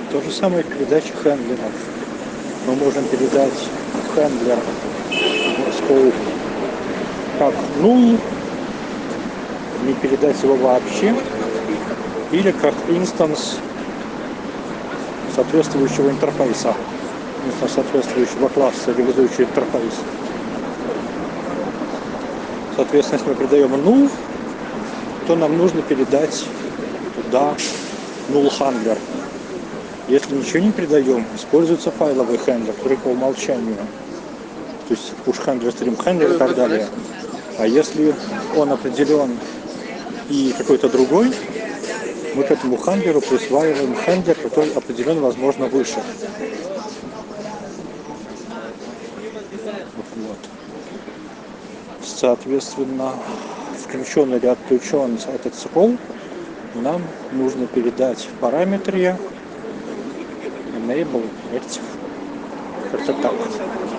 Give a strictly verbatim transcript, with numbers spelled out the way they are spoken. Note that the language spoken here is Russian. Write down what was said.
То же самое передача хендлеров. Мы можем передать хендлер scope как null, не передать его вообще, или как инстанс соответствующего интерфейса, соответствующего класса, реализующего интерфейс. Соответственно, если мы передаем null, то нам нужно передать туда null handler. Если ничего не передаем, используется файловый хендлер, который по умолчанию. То есть push handler, stream handler и так далее. А если он определен и какой-то другой, мы к этому хендлеру присваиваем хендлер, который определен, возможно, выше. Вот. Соответственно, включен или отключен этот scroll, нам нужно передать в параметре enable active. Как-то так.